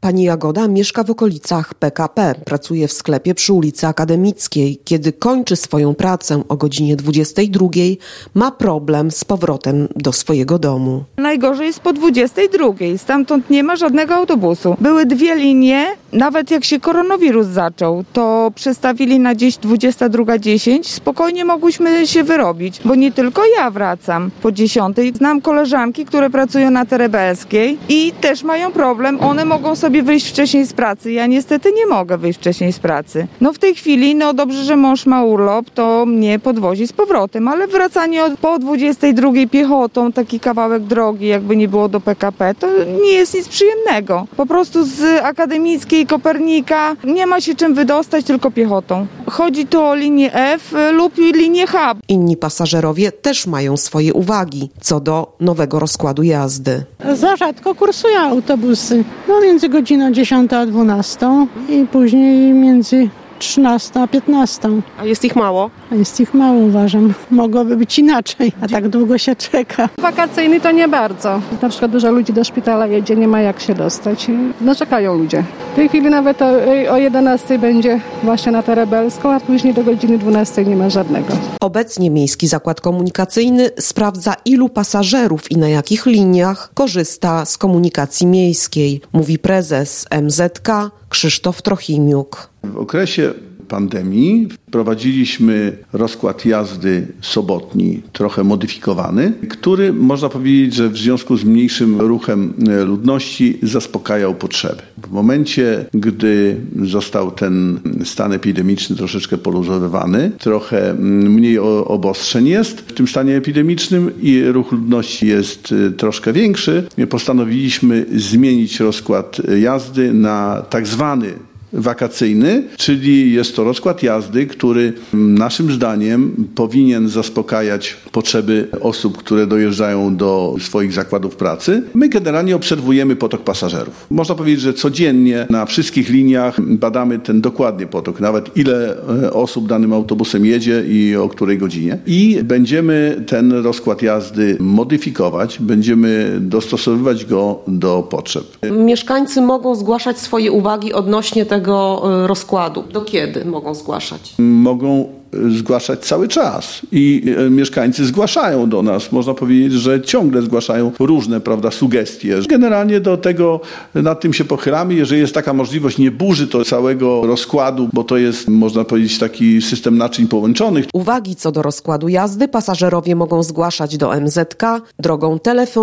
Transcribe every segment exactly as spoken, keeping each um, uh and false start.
Pani Jagoda mieszka w okolicach P K P. Pracuje w sklepie przy ulicy Akademickiej. Kiedy kończy swoją pracę o godzinie dwudziestej drugiej, ma problem z powrotem do swojego domu. Najgorzej jest po dwudziestej drugiej. Stamtąd nie ma żadnego autobusu. Były dwie linie. Nawet jak się koronawirus zaczął, to przestawili na dziś dwudziesta druga dziesięć. Spokojnie mogłyśmy się wyrobić, bo nie tylko ja wracam po dziesiątej. Znam koleżanki, które pracują na Terebelskiej i też mają problem. One mogą sobie wyjść wcześniej z pracy. Ja niestety nie mogę wyjść wcześniej z pracy. No w tej chwili, no dobrze, że mąż ma urlop, to mnie podwozi z powrotem, ale wracanie od, po dwudziestej drugiej piechotą, taki kawałek drogi, jakby nie było do P K P, to nie jest nic przyjemnego. Po prostu z Akademickiej, Kopernika nie ma się czym wydostać, tylko piechotą. Chodzi tu o linię F lub linię H. Inni pasażerowie też mają swoje uwagi co do nowego rozkładu jazdy. Za rzadko kursują autobusy. No między godziną dziesiątą a dwunastą i później między trzynastą a piętnastą. A jest ich mało? A jest ich mało, uważam. Mogłoby być inaczej, a tak długo się czeka. Wakacyjny to nie bardzo. Na przykład dużo ludzi do szpitala jedzie, nie ma jak się dostać. No czekają ludzie. W tej chwili nawet o, o jedenastej będzie właśnie na Terebelską, a później do godziny dwunastej nie ma żadnego. Obecnie Miejski Zakład Komunikacyjny sprawdza, ilu pasażerów i na jakich liniach korzysta z komunikacji miejskiej, mówi prezes M Z K Krzysztof Trochimiuk. W okresie pandemii wprowadziliśmy rozkład jazdy sobotni, trochę modyfikowany, który można powiedzieć, że w związku z mniejszym ruchem ludności zaspokajał potrzeby. W momencie, gdy został ten stan epidemiczny troszeczkę poluzowywany, trochę mniej obostrzeń jest w tym stanie epidemicznym i ruch ludności jest troszkę większy, postanowiliśmy zmienić rozkład jazdy na tak zwany wakacyjny, czyli jest to rozkład jazdy, który naszym zdaniem powinien zaspokajać potrzeby osób, które dojeżdżają do swoich zakładów pracy. My generalnie obserwujemy potok pasażerów. Można powiedzieć, że codziennie na wszystkich liniach badamy ten dokładnie potok, nawet ile osób danym autobusem jedzie i o której godzinie. I będziemy ten rozkład jazdy modyfikować, będziemy dostosowywać go do potrzeb. Mieszkańcy mogą zgłaszać swoje uwagi odnośnie tego rozkładu. Do kiedy mogą zgłaszać? Mogą zgłaszać cały czas i mieszkańcy zgłaszają do nas. Można powiedzieć, że ciągle zgłaszają różne, prawda, sugestie. Generalnie do tego, nad tym się pochylamy. Jeżeli jest taka możliwość, nie burzy to całego rozkładu, bo to jest, można powiedzieć, taki system naczyń połączonych. Uwagi co do rozkładu jazdy pasażerowie mogą zgłaszać do M Z K drogą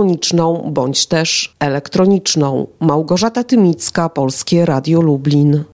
telefoniczną bądź też elektroniczną. Małgorzata Tymicka, Polskie Radio Lublin.